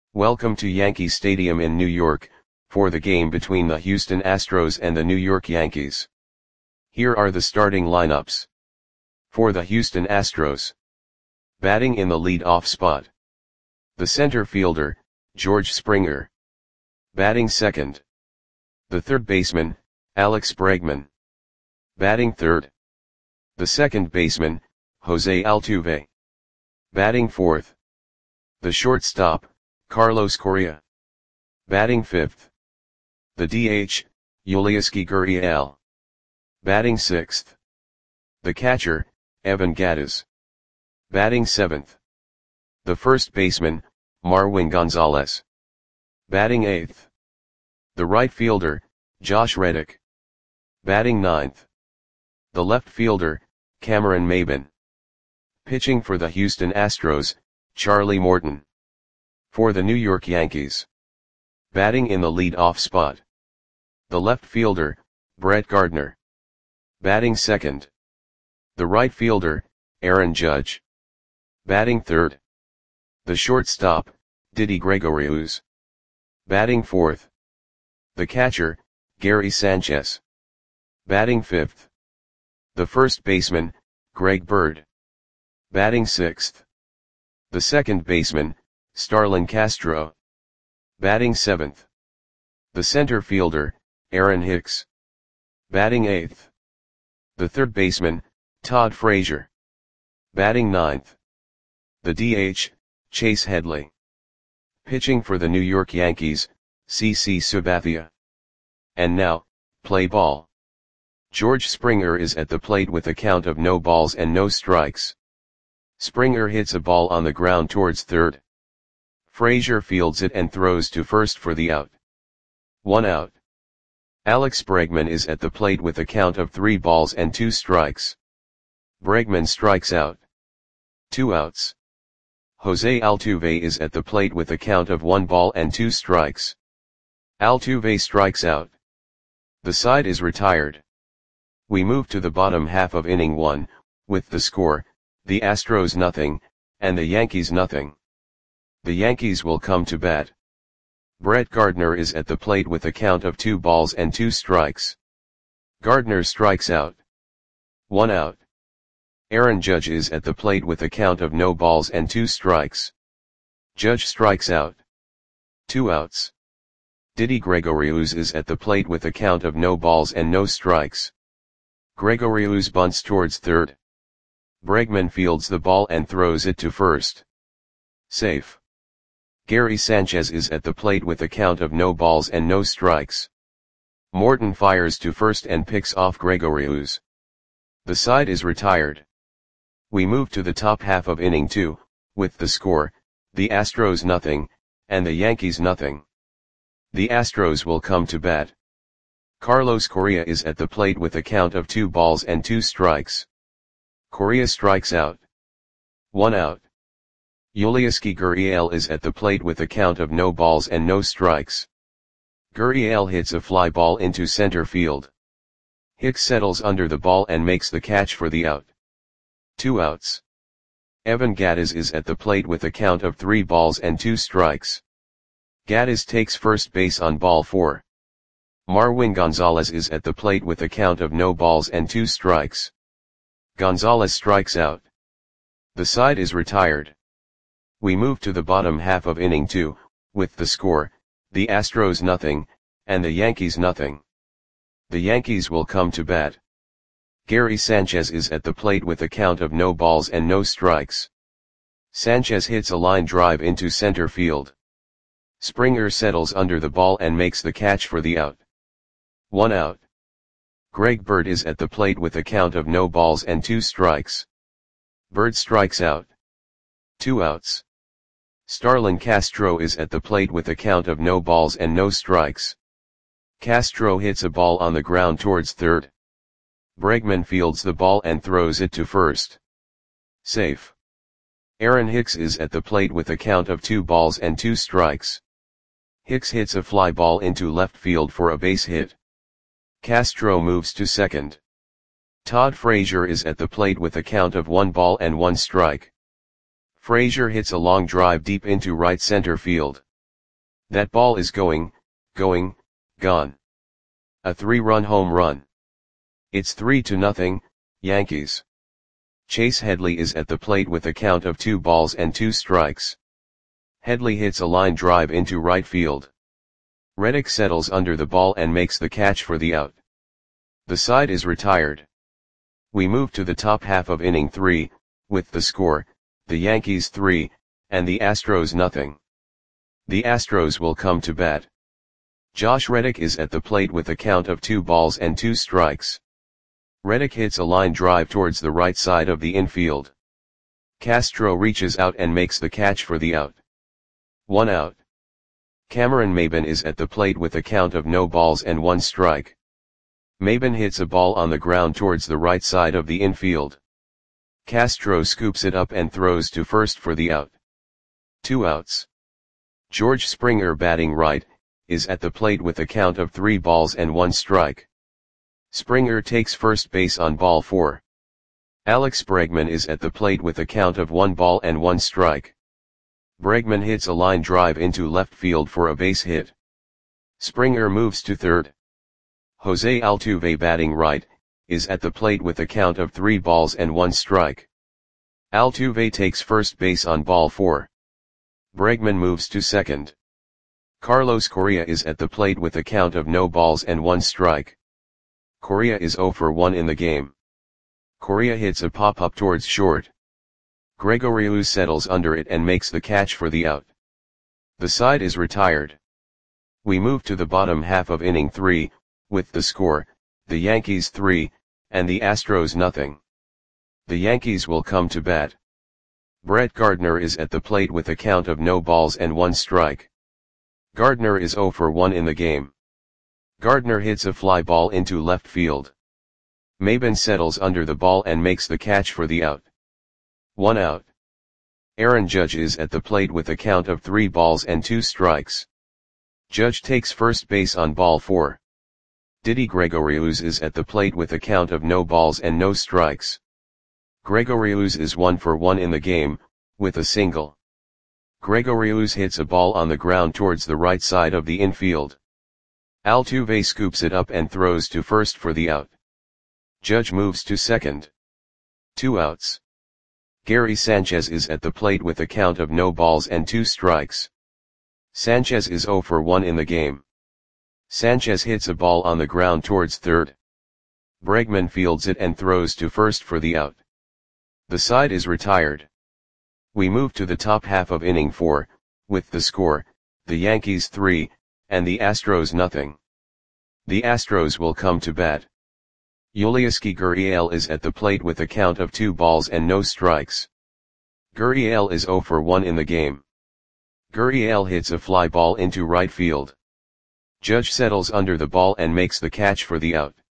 Welcome to Yankee Stadium in New York, for the game between the Houston Astros and the New York Yankees. Here are the starting lineups. For the Houston Astros. Batting in the lead-off spot. The center fielder, George Springer. Batting second. The third baseman, Alex Bregman. Batting third. The second baseman, Jose Altuve. Batting fourth. The shortstop, Carlos Correa. Batting fifth. The DH, Yulieski Gurriel. Batting sixth. The catcher, Evan Gattis. Batting seventh. The first baseman, Marwin Gonzalez. Batting eighth. The right fielder, Josh Reddick. Batting ninth. The left fielder, Cameron Maybin. Pitching for the Houston Astros, Charlie Morton. For the New York Yankees. Batting in the lead-off spot. The left fielder, Brett Gardner. Batting second. The right fielder, Aaron Judge. Batting third. The shortstop, Didi Gregorius. Batting fourth. The catcher, Gary Sanchez. Batting fifth. The first baseman, Greg Bird. Batting sixth. The second baseman, Starlin Castro. Batting seventh. The center fielder, Aaron Hicks. Batting eighth. The third baseman, Todd Frazier. Batting ninth. The DH, Chase Headley. Pitching for the New York Yankees, CC Sabathia. And now, play ball. George Springer is at the plate with a count of no balls and no strikes. Springer hits a ball on the ground towards third. Frazier fields it and throws to first for the out. 1 out. Alex Bregman is at the plate with a count of 3 balls and 2 strikes. Bregman strikes out. 2 outs. Jose Altuve is at the plate with a count of 1 ball and 2 strikes. Altuve strikes out. The side is retired. We move to the bottom half of inning 1, with the score, the Astros nothing, and the Yankees nothing. The Yankees will come to bat. Brett Gardner is at the plate with a count of 2 balls and 2 strikes. Gardner strikes out. 1 out. Aaron Judge is at the plate with a count of no balls and 2 strikes. Judge strikes out. 2 outs. Didi Gregorius is at the plate with a count of no balls and no strikes. Gregorius bunts towards third. Bregman fields the ball and throws it to first. Safe. Gary Sanchez is at the plate with a count of no balls and no strikes. Morton fires to first and picks off Gregorius. The side is retired. We move to the top half of inning 2, with the score, the Astros nothing, and the Yankees nothing. The Astros will come to bat. Carlos Correa is at the plate with a count of 2 balls and 2 strikes. Correa strikes out. 1 out. Yulieski Gurriel is at the plate with a count of no balls and no strikes. Gurriel hits a fly ball into center field. Hicks settles under the ball and makes the catch for the out. 2 outs. Evan Gattis is at the plate with a count of 3 balls and 2 strikes. Gattis takes first base on ball 4. Marwin Gonzalez is at the plate with a count of no balls and 2 strikes. Gonzalez strikes out. The side is retired. We move to the bottom half of inning 2, with the score, the Astros nothing, and the Yankees nothing. The Yankees will come to bat. Gary Sanchez is at the plate with a count of no balls and no strikes. Sanchez hits a line drive into center field. Springer settles under the ball and makes the catch for the out. 1 out. Greg Bird is at the plate with a count of no balls and 2 strikes. Bird strikes out. 2 outs. Starlin Castro is at the plate with a count of no balls and no strikes. Castro hits a ball on the ground towards third. Bregman fields the ball and throws it to first. Safe. Aaron Hicks is at the plate with a count of 2 balls and 2 strikes. Hicks hits a fly ball into left field for a base hit. Castro moves to second. Todd Frazier is at the plate with a count of 1 ball and 1 strike. Frazier hits a long drive deep into right center field. That ball is going, gone. A 3-run home run. It's 3-0, Yankees. Chase Headley is at the plate with a count of 2 balls and 2 strikes. Headley hits a line drive into right field. Reddick settles under the ball and makes the catch for the out. The side is retired. We move to the top half of inning 3, with the score, the Yankees 3, and the Astros nothing. The Astros will come to bat. Josh Reddick is at the plate with a count of 2 balls and 2 strikes. Reddick hits a line drive towards the right side of the infield. Castro reaches out and makes the catch for the out. 1 out. Cameron Maybin is at the plate with a count of no balls and 1 strike. Maybin hits a ball on the ground towards the right side of the infield. Castro scoops it up and throws to first for the out. 2 outs. George Springer, batting right, is at the plate with a count of 3 balls and 1 strike. Springer takes first base on ball 4. Alex Bregman is at the plate with a count of 1 ball and 1 strike. Bregman hits a line drive into left field for a base hit. Springer moves to third. Jose Altuve, batting right, is at the plate with a count of 3 balls and 1 strike. Altuve takes first base on ball 4. Bregman moves to second. Carlos Correa is at the plate with a count of no balls and 1 strike. Correa is 0 for 1 in the game. Correa hits a pop-up towards short. Gregorius settles under it and makes the catch for the out. The side is retired. We move to the bottom half of inning 3, with the score, the Yankees 3, and the Astros nothing. The Yankees will come to bat. Brett Gardner is at the plate with a count of no balls and 1 strike. Gardner is 0 for 1 in the game. Gardner hits a fly ball into left field. Maybin settles under the ball and makes the catch for the out. 1 out. Aaron Judge is at the plate with a count of 3 balls and 2 strikes. Judge takes first base on ball 4. Didi Gregorius is at the plate with a count of no balls and no strikes. Gregorius is 1 for 1 in the game, with a single. Gregorius hits a ball on the ground towards the right side of the infield. Altuve scoops it up and throws to first for the out. Judge moves to second. 2 outs. Gary Sanchez is at the plate with a count of no balls and 2 strikes. Sanchez is 0 for 1 in the game. Sanchez hits a ball on the ground towards third. Bregman fields it and throws to first for the out. The side is retired. We move to the top half of inning 4, with the score, the Yankees 3, and the Astros nothing. The Astros will come to bat. Yulieski Gurriel is at the plate with a count of 2 balls and no strikes. Gurriel is 0 for 1 in the game. Gurriel hits a fly ball into right field. Judge settles under the ball and makes the catch for the out.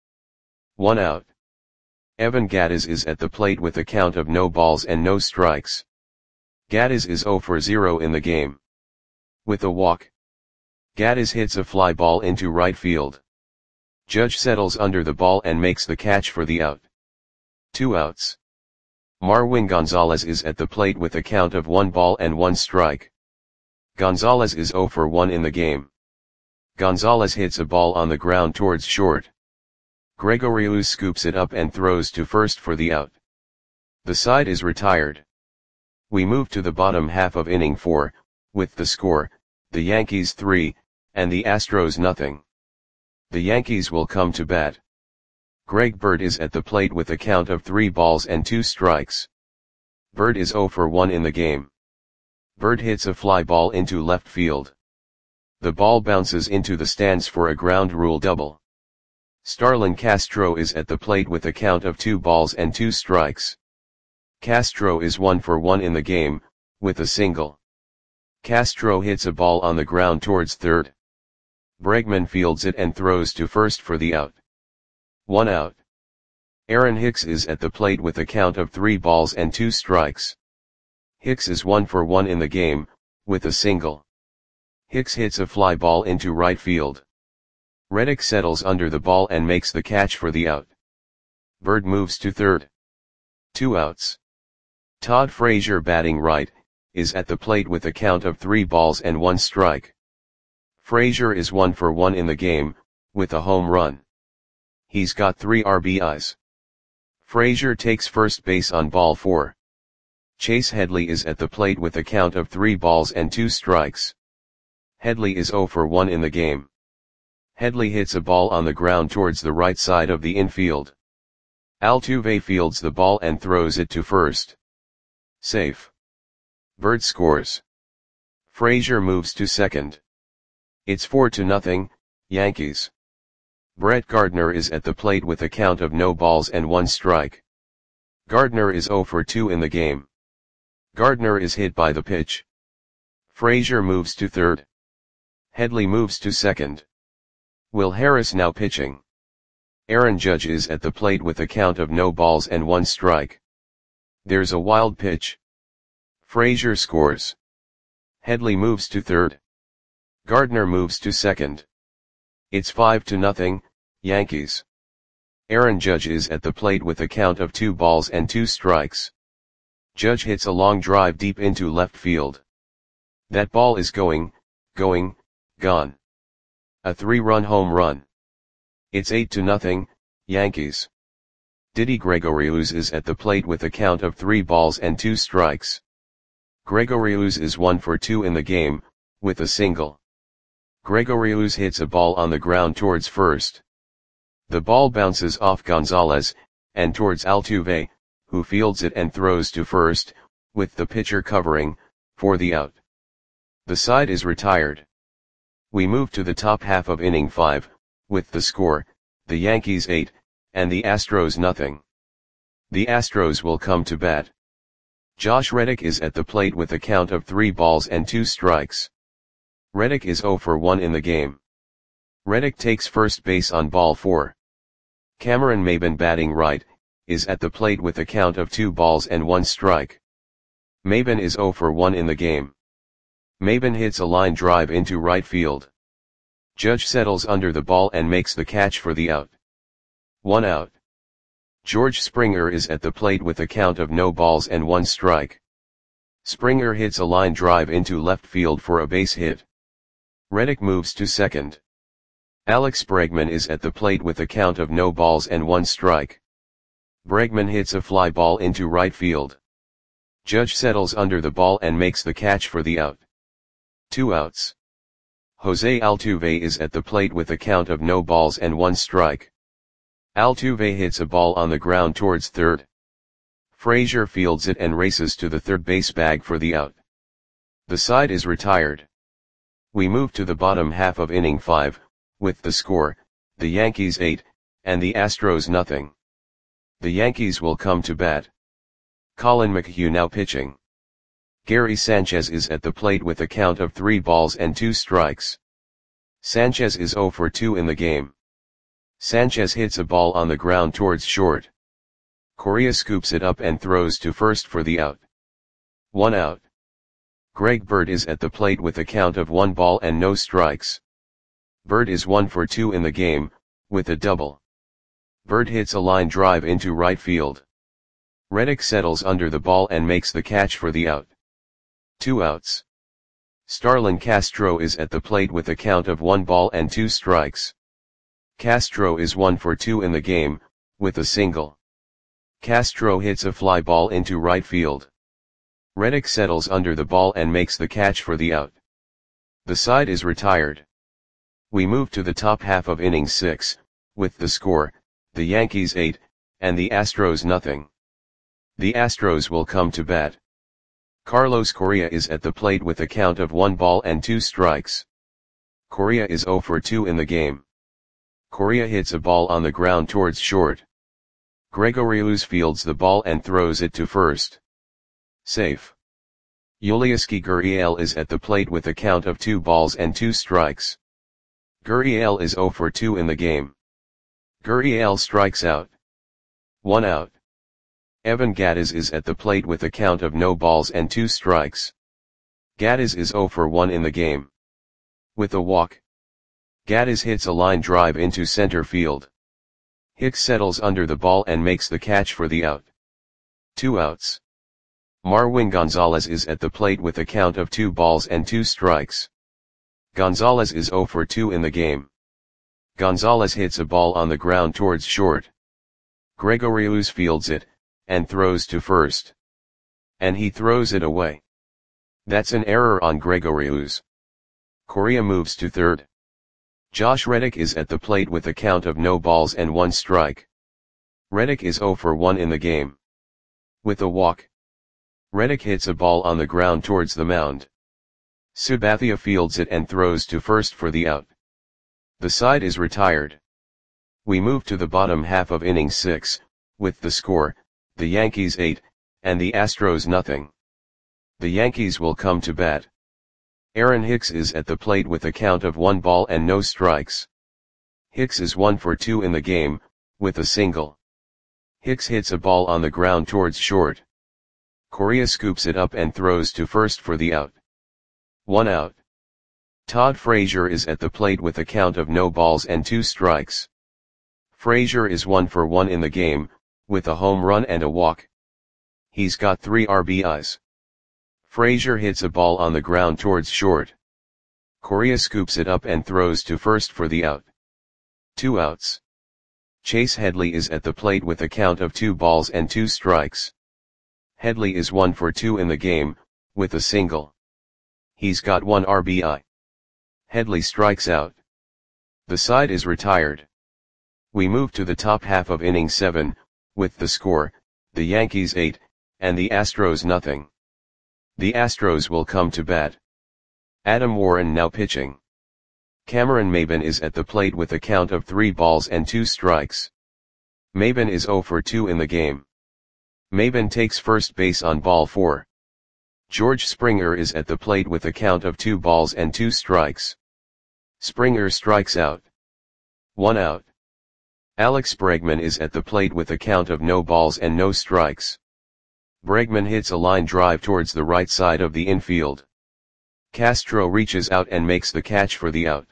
1 out. Evan Gattis is at the plate with a count of no balls and no strikes. Gattis is 0 for 0 in the game. With a walk. Gattis hits a fly ball into right field. Judge settles under the ball and makes the catch for the out. 2 outs. Marwin Gonzalez is at the plate with a count of 1 ball and 1 strike. Gonzalez is 0 for 1 in the game. Gonzalez hits a ball on the ground towards short. Gregorius scoops it up and throws to first for the out. The side is retired. We move to the bottom half of inning 4, with the score, the Yankees 3, and the Astros nothing. The Yankees will come to bat. Greg Bird is at the plate with a count of 3 balls and 2 strikes. Bird is 0 for 1 in the game. Bird hits a fly ball into left field. The ball bounces into the stands for a ground rule double. Starlin Castro is at the plate with a count of 2 balls and 2 strikes. Castro is 1 for 1 in the game, with a single. Castro hits a ball on the ground towards third. Bregman fields it and throws to first for the out. 1 out. Aaron Hicks is at the plate with a count of 3 balls and 2 strikes. Hicks is 1 for 1 in the game, with a single. Hicks hits a fly ball into right field. Reddick settles under the ball and makes the catch for the out. Bird moves to third. 2 outs. Todd Frazier, batting right, is at the plate with a count of 3 balls and 1 strike. Frazier is 1 for 1 in the game, with a home run. He's got 3 RBIs. Frazier takes first base on ball 4. Chase Headley is at the plate with a count of 3 balls and 2 strikes. Headley is 0 for 1 in the game. Headley hits a ball on the ground towards the right side of the infield. Altuve fields the ball and throws it to first. Safe. Bird scores. Frazier moves to second. It's 4-0, Yankees. Brett Gardner is at the plate with a count of no balls and 1 strike. Gardner is 0 for 2 in the game. Gardner is hit by the pitch. Frazier moves to third. Headley moves to second. Will Harris now pitching. Aaron Judge is at the plate with a count of no balls and 1 strike. There's a wild pitch. Frazier scores. Headley moves to third. Gardner moves to second. It's 5-0, Yankees. Aaron Judge is at the plate with a count of 2 balls and 2 strikes. Judge hits a long drive deep into left field. That ball is gone. A 3-run home run. It's 8-0, Yankees. Didi Gregorius is at the plate with a count of 3 balls and 2 strikes. Gregorius is 1 for 2 in the game, with a single. Gregorius hits a ball on the ground towards first. The ball bounces off Gonzalez, and towards Altuve, who fields it and throws to first, with the pitcher covering, for the out. The side is retired. We move to the top half of inning 5, with the score, the Yankees 8, and the Astros nothing. The Astros will come to bat. Josh Reddick is at the plate with a count of 3 balls and 2 strikes. Reddick is 0 for 1 in the game. Reddick takes first base on ball 4. Cameron Maybin batting right, is at the plate with a count of 2 balls and 1 strike. Maybin is 0 for 1 in the game. Maybin hits a line drive into right field. Judge settles under the ball and makes the catch for the out. 1 out. George Springer is at the plate with a count of no balls and 1 strike. Springer hits a line drive into left field for a base hit. Reddick moves to second. Alex Bregman is at the plate with a count of no balls and 1 strike. Bregman hits a fly ball into right field. Judge settles under the ball and makes the catch for the out. 2 outs. Jose Altuve is at the plate with a count of no balls and 1 strike. Altuve hits a ball on the ground towards third. Frazier fields it and races to the third base bag for the out. The side is retired. We move to the bottom half of inning 5, with the score, the Yankees 8, and the Astros nothing. The Yankees will come to bat. Colin McHugh now pitching. Gary Sanchez is at the plate with a count of 3 balls and 2 strikes. Sanchez is 0 for 2 in the game. Sanchez hits a ball on the ground towards short. Correa scoops it up and throws to first for the out. 1 out. Greg Bird is at the plate with a count of 1 ball and no strikes. Bird is 1 for 2 in the game, with a double. Bird hits a line drive into right field. Reddick settles under the ball and makes the catch for the out. 2 outs. Starlin Castro is at the plate with a count of 1 ball and 2 strikes. Castro is 1 for 2 in the game, with a single. Castro hits a fly ball into right field. Reddick settles under the ball and makes the catch for the out. The side is retired. We move to the top half of inning 6, with the score, the Yankees 8, and the Astros nothing. The Astros will come to bat. Carlos Correa is at the plate with a count of 1 ball and 2 strikes. Correa is 0 for 2 in the game. Correa hits a ball on the ground towards short. Gregorius fields the ball and throws it to first. Safe. Yulieski Gurriel is at the plate with a count of 2 balls and 2 strikes. Gurriel is 0 for 2 in the game. Gurriel strikes out. 1 out. Evan Gattis is at the plate with a count of no balls and 2 strikes. Gattis is 0 for 1 in the game. With a walk. Gattis hits a line drive into center field. Hicks settles under the ball and makes the catch for the out. 2 outs. Marwin Gonzalez is at the plate with a count of 2 balls and 2 strikes. Gonzalez is 0 for 2 in the game. Gonzalez hits a ball on the ground towards short. Gregorius fields it, and throws to first. And he throws it away. That's an error on Gregorius. Correa moves to third. Josh Reddick is at the plate with a count of no balls and 1 strike. Reddick is 0 for 1 in the game. With a walk, Reddick hits a ball on the ground towards the mound. Sabathia fields it and throws to first for the out. The side is retired. We move to the bottom half of inning 6, with the score, the Yankees 8, and the Astros nothing. The Yankees will come to bat. Aaron Hicks is at the plate with a count of 1 ball and no strikes. Hicks is 1 for 2 in the game, with a single. Hicks hits a ball on the ground towards short. Correa scoops it up and throws to first for the out. 1 out. Todd Frazier is at the plate with a count of no balls and 2 strikes. Frazier is 1 for 1 in the game, with a home run and a walk. He's got 3 RBIs. Frazier hits a ball on the ground towards short. Correa scoops it up and throws to first for the out. 2 outs. Chase Headley is at the plate with a count of 2 balls and 2 strikes. Headley is 1 for 2 in the game, with a single. He's got 1 RBI. Headley strikes out. The side is retired. We move to the top half of inning 7, with the score, the Yankees 8, and the Astros nothing. The Astros will come to bat. Adam Warren now pitching. Cameron Maybin is at the plate with a count of 3 balls and 2 strikes. Maybin is 0 for 2 in the game. Maybin takes first base on ball 4. George Springer is at the plate with a count of 2 balls and 2 strikes. Springer strikes out. 1 out. Alex Bregman is at the plate with a count of no balls and no strikes. Bregman hits a line drive towards the right side of the infield. Castro reaches out and makes the catch for the out.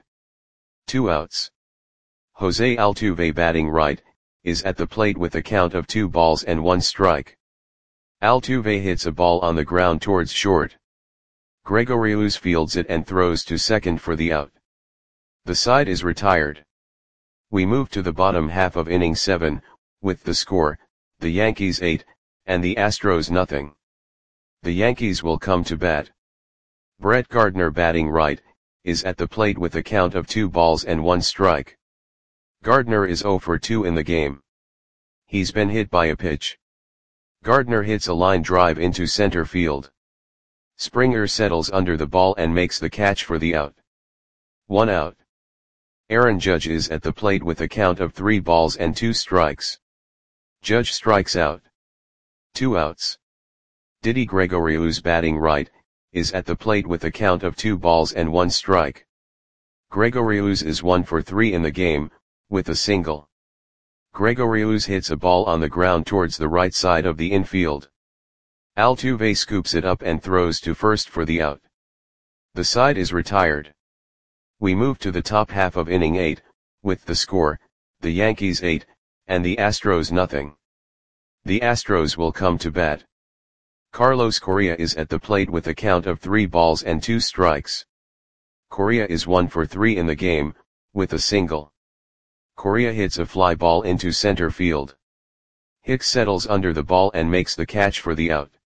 2 outs. Jose Altuve batting right, is at the plate with a count of 2 balls and 1 strike. Altuve hits a ball on the ground towards short. Gregorius fields it and throws to second for the out. The side is retired. We move to the bottom half of inning 7, with the score, the Yankees 8, and the Astros nothing. The Yankees will come to bat. Brett Gardner batting right, is at the plate with a count of 2 balls and 1 strike. Gardner is 0 for 2 in the game. He's been hit by a pitch. Gardner hits a line drive into center field. Springer settles under the ball and makes the catch for the out. 1 out. Aaron Judge is at the plate with a count of 3 balls and 2 strikes. Judge strikes out. 2 outs. Didi Gregorius batting right, is at the plate with a count of 2 balls and 1 strike. Gregorius is 1 for 3 in the game, with a single. Gregorius hits a ball on the ground towards the right side of the infield. Altuve scoops it up and throws to first for the out. The side is retired. We move to the top half of inning 8, with the score, the Yankees 8, and the Astros nothing. The Astros will come to bat. Carlos Correa is at the plate with a count of 3 balls and 2 strikes. Correa is 1 for 3 in the game, with a single. Correa hits a fly ball into center field. Hicks settles under the ball and makes the catch for the out.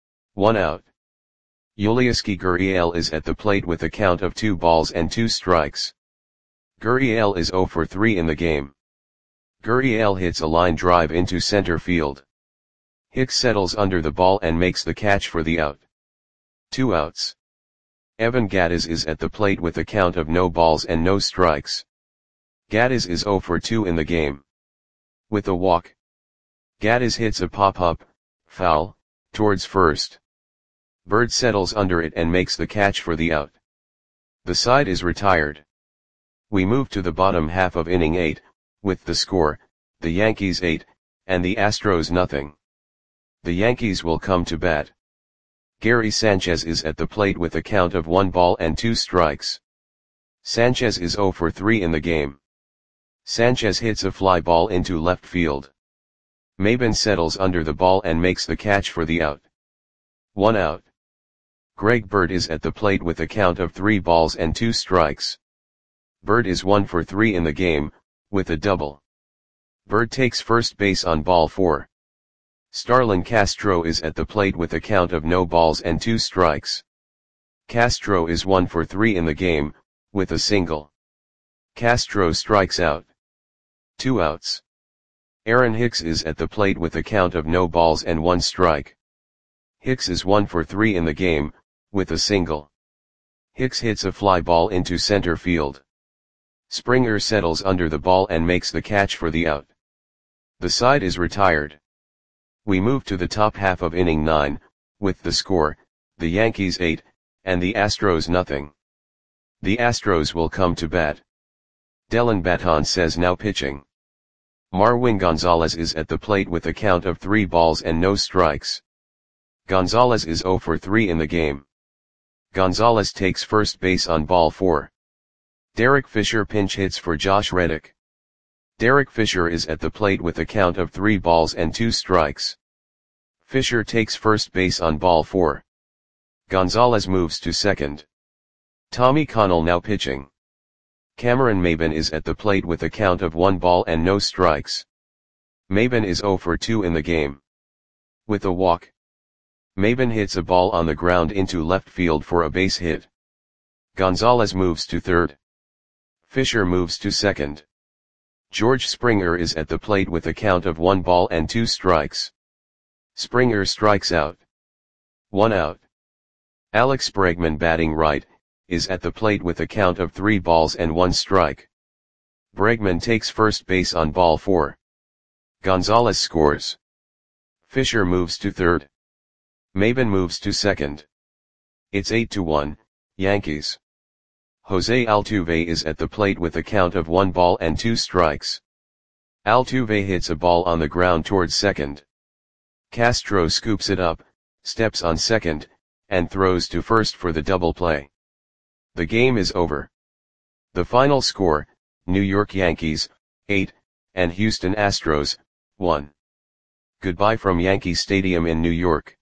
1 out. Yulieski Gurriel is at the plate with a count of 2 balls and 2 strikes. Gurriel is 0 for 3 in the game. Gurriel hits a line drive into center field. Hicks settles under the ball and makes the catch for the out. 2 outs. Evan Gattis is at the plate with a count of no balls and no strikes. Gattis is 0 for 2 in the game. With a walk, Gattis hits a pop-up, foul, towards first. Bird settles under it and makes the catch for the out. The side is retired. We move to the bottom half of inning 8, with the score, the Yankees 8, and the Astros nothing. The Yankees will come to bat. Gary Sanchez is at the plate with a count of 1 ball and 2 strikes. Sanchez is 0 for 3 in the game. Sanchez hits a fly ball into left field. Maybin settles under the ball and makes the catch for the out. 1 out. Greg Bird is at the plate with a count of 3 balls and 2 strikes. Bird is 1 for 3 in the game, with a double. Bird takes first base on ball 4. Starlin Castro is at the plate with a count of no balls and 2 strikes. Castro is 1 for 3 in the game, with a single. Castro strikes out. 2 outs. Aaron Hicks is at the plate with a count of no balls and 1 strike. Hicks is 1 for 3 in the game, with a single. Hicks hits a fly ball into center field. Springer settles under the ball and makes the catch for the out. The side is retired. We move to the top half of inning 9, with the score, the Yankees 8, and the Astros nothing. The Astros will come to bat. Dellin Baton says now pitching. Marwin Gonzalez is at the plate with a count of 3 balls and no strikes. Gonzalez is 0 for 3 in the game. Gonzalez takes first base on ball 4. Derek Fisher pinch hits for Josh Reddick. Derek Fisher is at the plate with a count of 3 balls and 2 strikes. Fisher takes first base on ball 4. Gonzalez moves to second. Tommy Connell now pitching. Cameron Maybin is at the plate with a count of 1 ball and no strikes. Maybin is 0 for 2 in the game. With a walk. Maybin hits a ball on the ground into left field for a base hit. Gonzalez moves to third. Fisher moves to second. George Springer is at the plate with a count of 1 ball and 2 strikes. Springer strikes out. 1 out. Alex Bregman batting right, is at the plate with a count of 3 balls and 1 strike. Bregman takes first base on ball 4. Gonzalez scores. Fisher moves to third. Maybin moves to second. It's 8-1, Yankees. Jose Altuve is at the plate with a count of 1 ball and 2 strikes. Altuve hits a ball on the ground towards second. Castro scoops it up, steps on second, and throws to first for the double play. The game is over. The final score, New York Yankees, 8, and Houston Astros, 1. Goodbye from Yankee Stadium in New York.